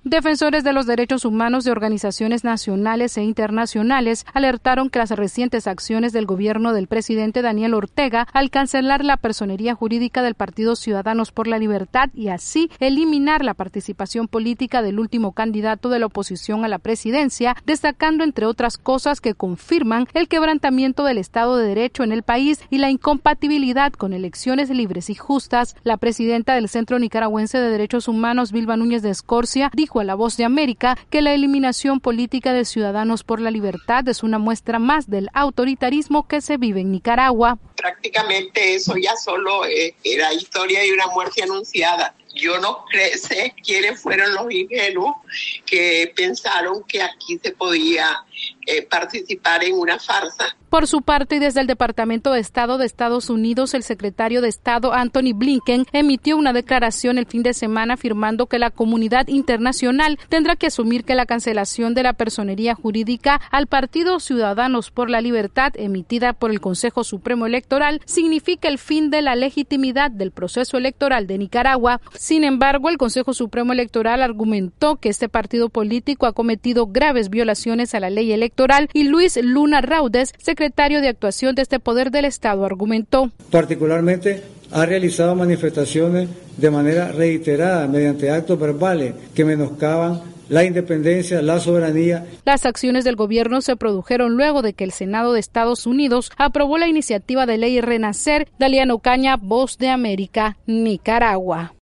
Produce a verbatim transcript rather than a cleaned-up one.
Defensores de los derechos humanos de organizaciones nacionales e internacionales alertaron que las recientes acciones del gobierno del presidente Daniel Ortega al cancelar la personería jurídica del Partido Ciudadanos por la Libertad y así eliminar la participación política del último candidato de la oposición a la presidencia, destacando entre otras cosas que confirman el quebrantamiento del Estado de Derecho en el país y la incompatibilidad con elecciones libres y justas. La presidenta del Centro Nicaragüense de Derechos Humanos, Vilma Núñez de Escorcia, dijo a La Voz de América que la eliminación política de Ciudadanos por la Libertad es una muestra más del autoritarismo que se vive en Nicaragua. Prácticamente eso ya solo eh, era historia de una muerte anunciada. Yo no sé quiénes fueron los ingenuos que pensaron que aquí se podía eh, participar en una farsa. Por su parte, y desde el Departamento de Estado de Estados Unidos, el secretario de Estado Anthony Blinken emitió una declaración el fin de semana afirmando que la comunidad internacional tendrá que asumir que la cancelación de la personería jurídica al Partido Ciudadanos por la Libertad emitida por el Consejo Supremo Electoral significa el fin de la legitimidad del proceso electoral de Nicaragua. Sin embargo, el Consejo Supremo Electoral argumentó que este partido político ha cometido graves violaciones a la ley electoral y Luis Luna Raudes, secretario de actuación de este poder del Estado, argumentó. Particularmente ha realizado manifestaciones de manera reiterada mediante actos verbales que menoscaban la independencia, la soberanía. Las acciones del gobierno se produjeron luego de que el Senado de Estados Unidos aprobó la iniciativa de ley Renacer. Daliano Caña, Voz de América, Nicaragua.